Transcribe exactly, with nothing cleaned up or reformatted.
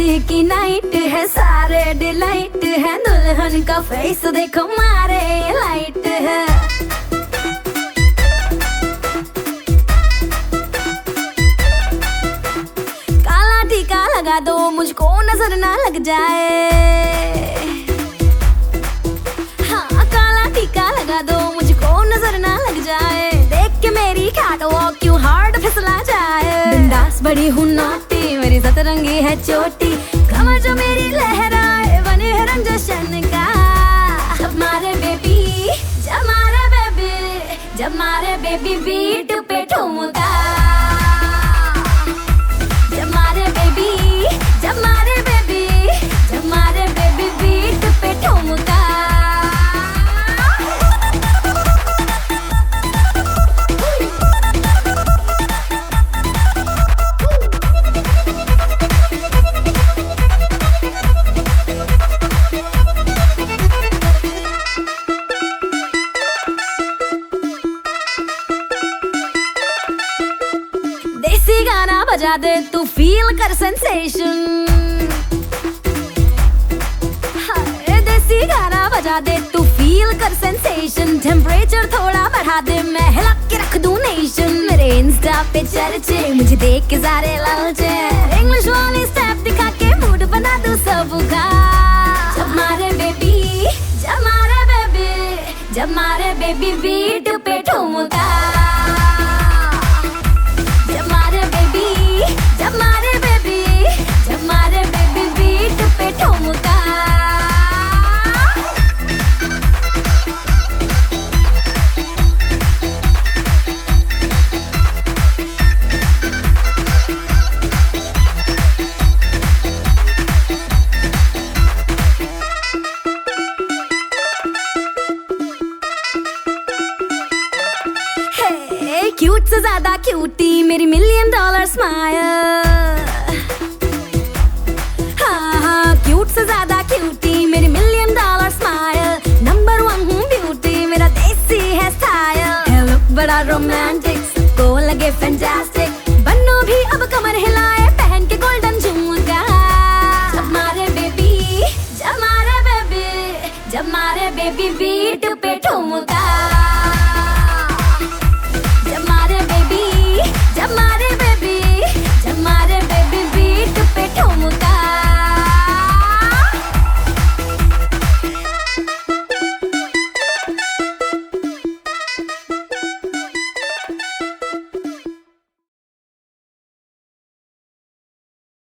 शादी की नाइट है, सारे डिलाइट है, दुल्हन का फेस देखो मारे लाइट है। काला टीका लगा दो मुझको नजर ना लग जाए, हाँ काला टीका लगा दो मुझको नजर ना लग जाए। देख के मेरी कैटवॉक क्यों हार्ड फिसला जाए। बिंदास बड़ी हूँ नौटी, मेरी सतरंगी है चोटी, कमर जो मेरी लहराए बने है रंग जशन का। जब मारे बेबी जब मारे बेबी जब मारे बेबी बीट पे ठुमका, जब मारे बेबी जब मारे बेबी जब मारे बेबी बीट पे ठुमका। देसी गाना बजा दे तू फील कर सेंसेशन, हाय देसी गाना बजा दे तू फील कर सेंसेशन। टेम्परेचर थोड़ा बढ़ा दे मैं हिला के रख दूं नेशन। मेरे इंस्टा पे चर्चे मुझे देख के सारे लालचे, इंग्लिश वाली स्टेप दिखा के मूड बना दूं सबका। जब मारे बेबी जब मारे बेबी जब मारे बेबी बीट पे ठुमका, जब मारे बेबी जब मारे बेबी जब मारे बेबी बीट पे ठुमका। हे क्यूट से ज्यादा क्यूटी मेरी मिलियन डॉलर स्माइल, हाँ हाँ क्यूट से ज्यादा क्यूटी मेरी million dollar smile. Number one हूँ ब्यूटी मेरा देसी है स्टाइल, है लुक बड़ा रोमांटिक सबको लगे फैंटास्टिक। बन्नो भी अब कमर हिलाए पहन के गोल्डन झुमका। जब मारे बेबी जब मारे बेबी जब मारे बेबी बीट पे ठुमका।